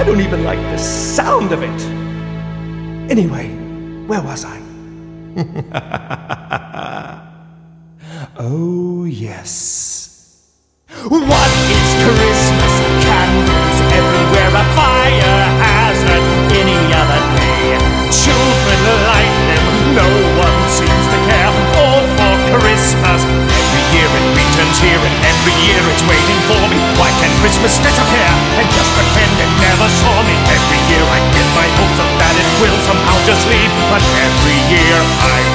don't even like the sound of it. Anyway, where was I? Oh, yes. What is Christmas? Candles everywhere, a fire hazard any other day. Children light them, no one seems to care. All for Christmas. Every year it returns here, and every year it's waiting for me. Why can Christmas disappear and just pretend it never saw me? Every year I get my hopes up that it will somehow just leave, but every year I